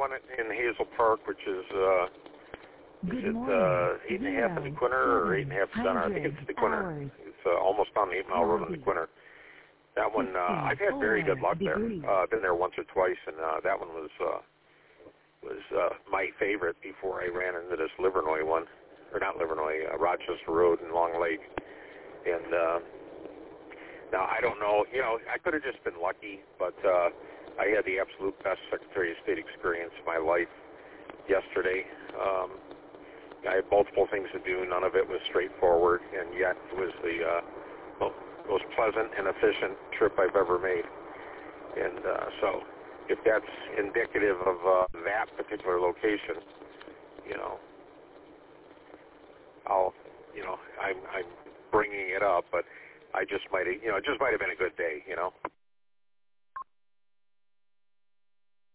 one in Hazel Park, which is, Good is it morning. 8.5 in the Quinter or 8.5 center? I think it's the Quinter. It's almost on the 8 Mile Road in the Quinter. That one, I've had very good luck there. I've been there once or twice, and that one was my favorite before I ran into this Livernois one, or not Livernois, Rochester Road in Long Lake. And now I don't know, I could have just been lucky, but I had the absolute best Secretary of State experience of my life yesterday. I had multiple things to do. None of it was straightforward, and yet it was the most pleasant and efficient trip I've ever made. And so if that's indicative of that particular location, I'm bringing it up, but I just might have, it just might have been a good day,